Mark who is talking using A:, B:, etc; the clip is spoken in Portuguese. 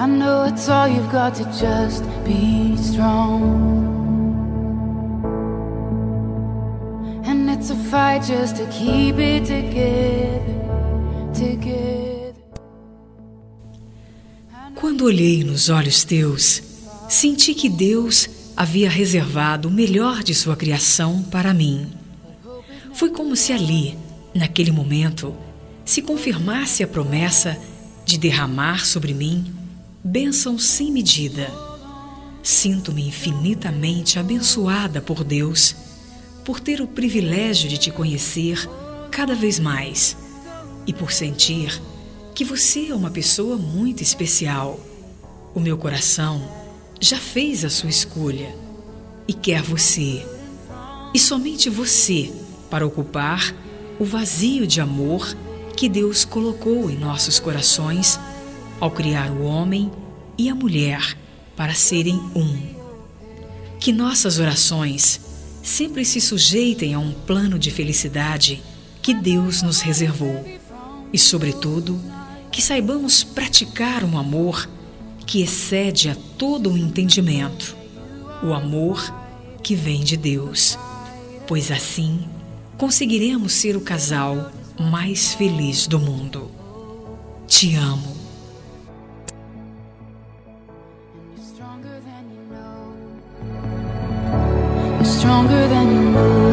A: I know it's all you've got to just be strong. And it's a fight just to keep it together.
B: Quando olhei nos olhos teus, senti que Deus havia reservado o melhor de sua criação para mim. Foi como se ali, naquele momento, se confirmasse a promessa de derramar sobre mim bênçãos sem medida. Sinto-me infinitamente abençoada por Deus, por ter o privilégio de te conhecer cada vez mais e por sentir que você é uma pessoa muito especial. O meu coração já fez a sua escolha e quer você, e somente você, para ocupar o vazio de amor que Deus colocou em nossos corações ao criar o homem e a mulher para serem um. Que nossas orações sempre se sujeitem a um plano de felicidade que Deus nos reservou e, sobretudo, que saibamos praticar um amor que excede a todo o entendimento, o amor que vem de Deus, pois assim conseguiremos ser o casal mais feliz do mundo. Te amo.
A: You're stronger than you know.